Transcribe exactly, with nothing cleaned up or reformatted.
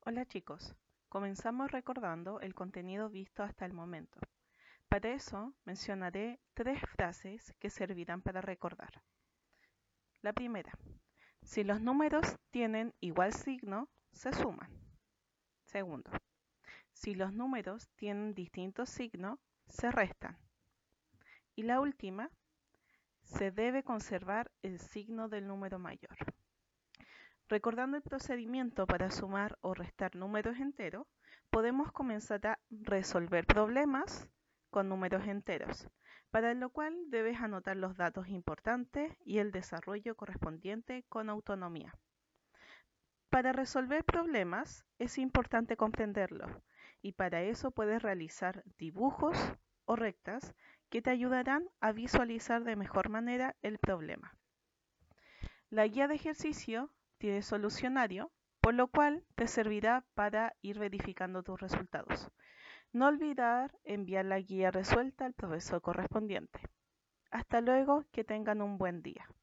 Hola chicos, comenzamos recordando el contenido visto hasta el momento. Para eso mencionaré tres frases que servirán para recordar. La primera, si los números tienen igual signo, se suman. Segundo, si los números tienen distinto signo, se restan. Y la última, se debe conservar el signo del número mayor. Recordando el procedimiento para sumar o restar números enteros, podemos comenzar a resolver problemas con números enteros, para lo cual debes anotar los datos importantes y el desarrollo correspondiente con autonomía. Para resolver problemas es importante comprenderlos y para eso puedes realizar dibujos o rectas que te ayudarán a visualizar de mejor manera el problema. La guía de ejercicio tiene solucionario, por lo cual te servirá para ir verificando tus resultados. No olvidar enviar la guía resuelta al profesor correspondiente. Hasta luego, que tengan un buen día.